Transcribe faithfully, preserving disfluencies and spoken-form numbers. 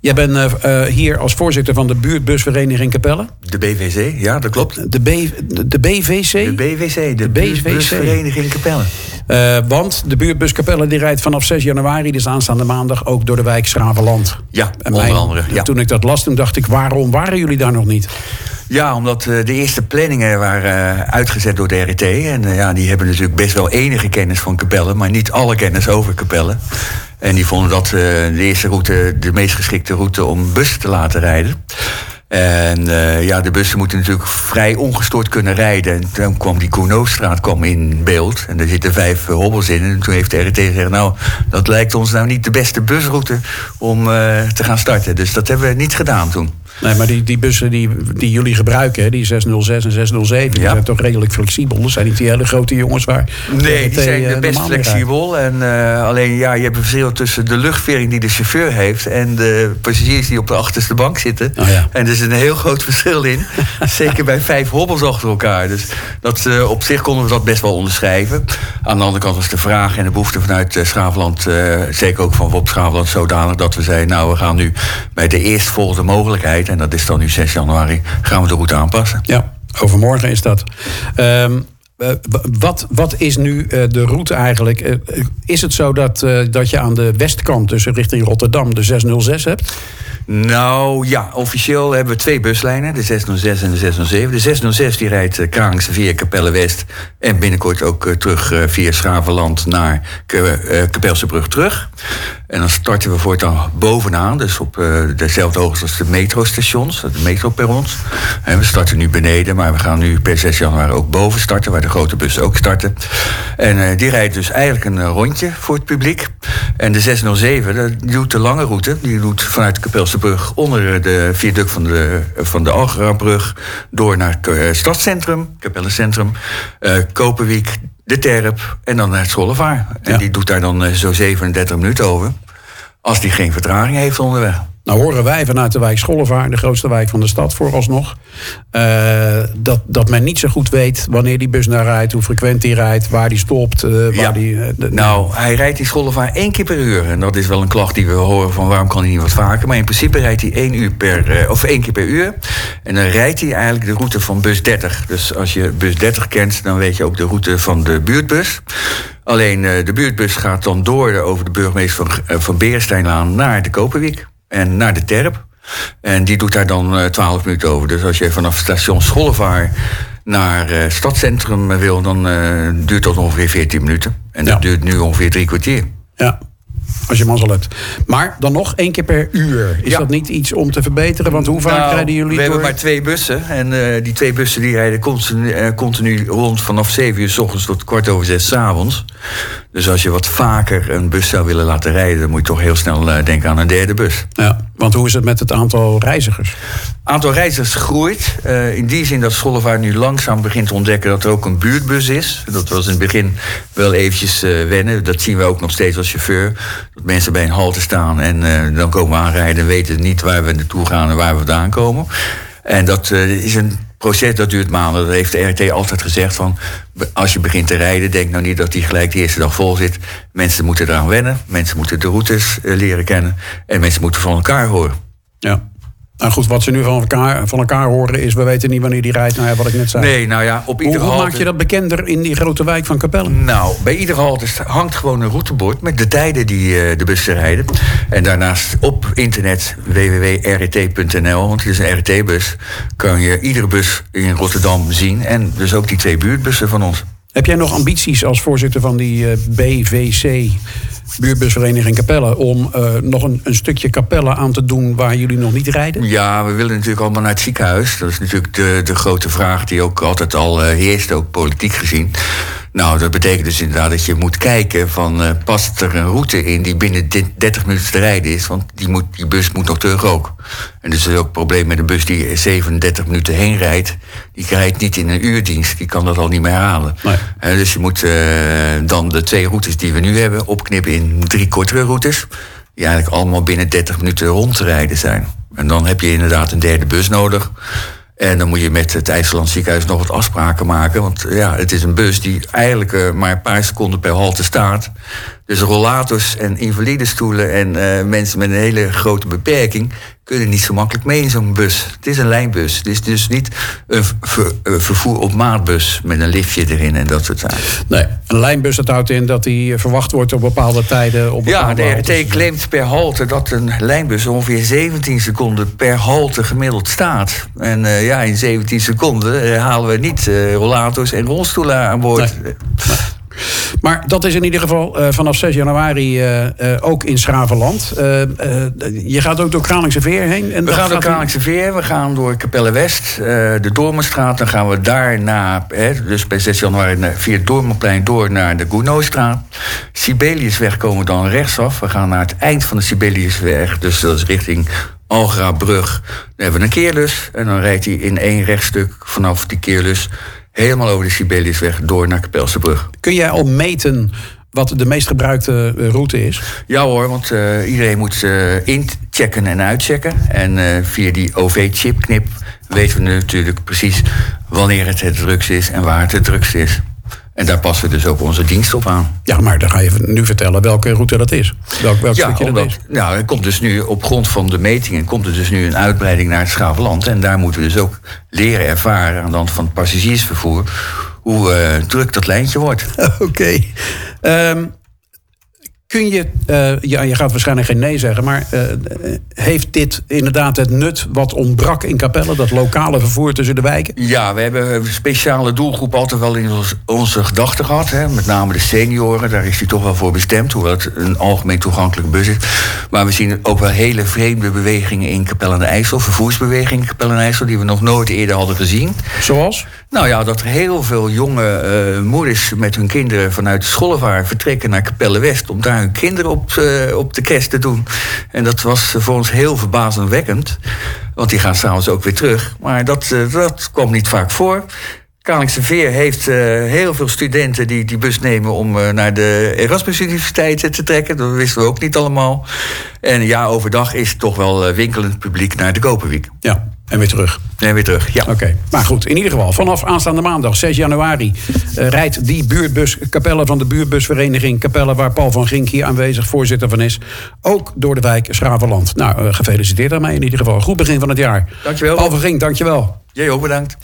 Jij bent uh, uh, hier als voorzitter van de buurtbusvereniging Capelle. De B V C, ja, dat klopt. De, B, de B V C? De B V C, de, de buurtbusvereniging Capelle. Uh, want de buurtbus Capelle die rijdt vanaf zes januari, dus aanstaande maandag, ook door de wijk Schravenland. Ja, en onder mijn, andere. Ja. Toen ik dat las, toen dacht ik, waarom waren jullie daar nog niet? Ja, omdat uh, de eerste planningen waren uh, uitgezet door de R I T. En uh, ja, die hebben natuurlijk best wel enige kennis van Capelle, maar niet alle kennis over Capelle. En die vonden dat uh, de eerste route de meest geschikte route om bussen te laten rijden. En uh, ja, de bussen moeten natuurlijk vrij ongestoord kunnen rijden. En toen kwam die Cournotstraat kwam in beeld. En er zitten vijf uh, hobbels in. En toen heeft de R I T gezegd, nou, dat lijkt ons nou niet de beste busroute om uh, te gaan starten. Dus dat hebben we niet gedaan toen. Nee, maar die, die bussen die, die jullie gebruiken, hè, die zeshonderdzes en zeshonderdzeven... Ja. Die zijn toch redelijk flexibel? Dat zijn niet die hele grote jongens waar... Nee, die zijn uh, best flexibel. En, uh, alleen, ja, je hebt een verschil tussen de luchtvering die de chauffeur heeft en de passagiers die op de achterste bank zitten. Oh ja. En er is een heel groot verschil in. Zeker bij vijf hobbels achter elkaar. Dus dat, uh, op zich konden we dat best wel onderschrijven. Aan de andere kant was de vraag en de behoefte vanuit uh, Schravenland, uh, zeker ook van Wop Schravenland, zodanig dat we zeiden, nou, we gaan nu bij de eerstvolgende mogelijkheid, en dat is dan nu zes januari, gaan we de route aanpassen. Ja, overmorgen is dat. Um, uh, wat, wat is nu uh, de route eigenlijk? Uh, is het zo dat, uh, dat je aan de westkant, dus richting Rotterdam, de zeshonderdzes hebt? Nou ja, officieel hebben we twee buslijnen, de zeshonderdzes en de zeshonderdzeven. De zeshonderdzes die rijdt uh, Kralingse via Capelle West en binnenkort ook uh, terug uh, via Schravenland naar uh, Kapelsebrug terug. En dan starten we voortaan bovenaan, dus op uh, dezelfde hoogte als de metrostations, de metroperrons. En we starten nu beneden, maar we gaan nu per zes januari ook boven starten, waar de grote bussen ook starten. En uh, die rijdt dus eigenlijk een uh, rondje voor het publiek. En de zeshonderdzeven, dat doet de lange route, die doet vanuit de Kapelsebrug onder de viaduct van de, van de Algerabrug door naar het uh, stadscentrum, Capellecentrum, uh, Koperwiek, de Terp en dan naar het Schollevaar. En ja. Die doet daar dan uh, zo zevenendertig minuten over, als die geen vertraging heeft onderweg. Nou horen wij vanuit de wijk Schollevaar, de grootste wijk van de stad vooralsnog, uh, dat, dat men niet zo goed weet wanneer die bus naar rijdt, hoe frequent die rijdt, waar die stopt. Uh, waar ja. die, uh, de, nou, hij rijdt die Schollevaar één keer per uur. En dat is wel een klacht die we horen van waarom kan hij niet wat vaker. Maar in principe rijdt hij één, uur per, uh, of één keer per uur. En dan rijdt hij eigenlijk de route van bus dertig. Dus als je bus dertig kent, dan weet je ook de route van de buurtbus. Alleen uh, de buurtbus gaat dan door over de burgemeester van, uh, van Beresteinlaan naar de Koperwiek. En naar de Terp. En die doet daar dan uh, twaalf minuten over. Dus als je vanaf station Schollevaar naar uh, stadscentrum wil, dan uh, duurt dat ongeveer veertien minuten. En dat ja. duurt nu ongeveer drie kwartier. Ja, als je mazzel hebt. Maar dan nog één keer per uur. Is ja. dat niet iets om te verbeteren? Want hoe vaak nou, rijden jullie we door? We hebben maar twee bussen. En uh, die twee bussen die rijden continu, uh, continu rond vanaf zeven uur 's ochtends tot kwart over zes 's avonds. Dus als je wat vaker een bus zou willen laten rijden, dan moet je toch heel snel uh, denken aan een derde bus. Ja, want hoe is het met het aantal reizigers? Het aantal reizigers groeit. Uh, in die zin dat Schollevaar nu langzaam begint te ontdekken dat er ook een buurtbus is. Dat was in het begin wel eventjes uh, wennen. Dat zien we ook nog steeds als chauffeur. Dat mensen bij een halte staan en uh, dan komen we aanrijden en weten niet waar we naartoe gaan en waar we vandaan komen. En dat uh, is een proces dat duurt maanden. Dat heeft de R I T altijd gezegd van, als je begint te rijden, denk nou niet dat die gelijk de eerste dag vol zit. Mensen moeten eraan wennen, mensen moeten de routes uh, leren kennen en mensen moeten van elkaar horen. Ja. Nou goed, wat ze nu van elkaar, van elkaar horen is, we weten niet wanneer die rijdt, nou ja, wat ik net zei. Nee, nou ja, op ieder Hoe, hoe halte... maak je dat bekender in die grote wijk van Capelle? Nou, bij ieder halte hangt gewoon een routebord met de tijden die uh, de bussen rijden. En daarnaast op internet w w w punt r i t punt n l, want het is een R I T-bus, kan je iedere bus in Rotterdam zien. En dus ook die twee buurtbussen van ons. Heb jij nog ambities als voorzitter van die uh, B V C... buurtbusvereniging Capelle, om uh, nog een, een stukje Capelle aan te doen waar jullie nog niet rijden? Ja, we willen natuurlijk allemaal naar het ziekenhuis. Dat is natuurlijk de, de grote vraag die ook altijd al uh, heerst, ook politiek gezien. Nou, dat betekent dus inderdaad dat je moet kijken van, uh, past er een route in die binnen dertig minuten te rijden is? Want die, moet, die bus moet nog terug ook. En dus is ook het probleem met een bus die zevenendertig minuten heen rijdt. Die rijdt niet in een uurdienst, die kan dat al niet meer halen. Nee. Uh, dus je moet uh, dan de twee routes die we nu hebben opknippen in drie kortere routes. Die eigenlijk allemaal binnen dertig minuten rond te rijden zijn. En dan heb je inderdaad een derde bus nodig. En dan moet je met het IJssellands ziekenhuis nog wat afspraken maken. Want ja, het is een bus die eigenlijk uh, maar een paar seconden per halte staat. Dus rollators en invalidestoelen en uh, mensen met een hele grote beperking kunnen niet zo makkelijk mee in zo'n bus. Het is een lijnbus. Het is dus niet een ver, een vervoer op maatbus met een liftje erin en dat soort zaken. Nee, een lijnbus dat houdt in dat die verwacht wordt op bepaalde tijden. Op bepaalde ja, de R T claimt per halte dat een lijnbus ongeveer zeventien seconden per halte gemiddeld staat. En uh, ja, in zeventien seconden uh, halen we niet uh, rollators en rolstoelen aan boord. Nee. Maar dat is in ieder geval uh, vanaf zes januari uh, uh, ook in Schravenland. Uh, uh, je gaat ook door Kralingse Veer heen? En we gaan door Kralingse Veer, we gaan door Capelle West, uh, de Doormenstraat. Dan gaan we daarna, hè, dus bij zes januari via het Doormenplein door naar de Gounodstraat. Sibeliusweg komen we dan rechtsaf. We gaan naar het eind van de Sibeliusweg, dus dat is richting Algrabrug. Dan hebben we een keerlus en dan rijdt hij in één rechtstuk vanaf die keerlus helemaal over de Sibeliusweg door naar Kapelsebrug. Kun jij al meten wat de meest gebruikte route is? Ja hoor, want uh, iedereen moet uh, inchecken en uitchecken. En uh, via die O V-chipknip weten we natuurlijk precies wanneer het het drukst is en waar het het drukst is. En daar passen we dus ook onze dienst op aan. Ja, maar dan ga je nu vertellen welke route dat is. Welk, welk ja, stukje omdat, dat is. Nou, er komt dus nu op grond van de metingen komt er dus nu een uitbreiding naar het Schravenland. En daar moeten we dus ook leren ervaren aan de hand van het passagiersvervoer hoe uh, druk dat lijntje wordt. Oké. Okay. Um, kun je, uh, ja, je gaat waarschijnlijk geen nee zeggen, maar uh, heeft dit inderdaad het nut wat ontbrak in Capelle, dat lokale vervoer tussen de wijken? Ja, we hebben een speciale doelgroep altijd wel in ons, onze gedachten gehad. Hè, met name de senioren, daar is die toch wel voor bestemd, hoewel het een algemeen toegankelijke bus is. Maar we zien ook wel hele vreemde bewegingen in Capelle aan de IJssel, vervoersbewegingen in Capelle aan de IJssel, die we nog nooit eerder hadden gezien. Zoals? Nou ja, dat er heel veel jonge uh, moeders met hun kinderen vanuit de Schollevaar vertrekken naar Capelle West om daar hun kinderen op, uh, op de kerst te doen. En dat was voor ons heel verbazingwekkend, want die gaan s'avonds ook weer terug. Maar dat, uh, dat kwam niet vaak voor. Kralingse Veer heeft uh, heel veel studenten die die bus nemen om uh, naar de Erasmus Universiteit te trekken. Dat wisten we ook niet allemaal. En ja, overdag is het toch wel uh, winkelend publiek naar de Koperwiek. Ja. En weer terug. En weer terug, ja. Oké, okay. Maar goed, in ieder geval, vanaf aanstaande maandag, zes januari... Uh, rijdt die buurtbus Capelle van de buurtbusvereniging Capelle, waar Paul van Gink hier aanwezig voorzitter van is, ook door de wijk Schravenland. Nou, uh, gefeliciteerd daarmee in ieder geval. Goed begin van het jaar. Dankjewel. Paul van Gink, dankjewel. Jij ook bedankt.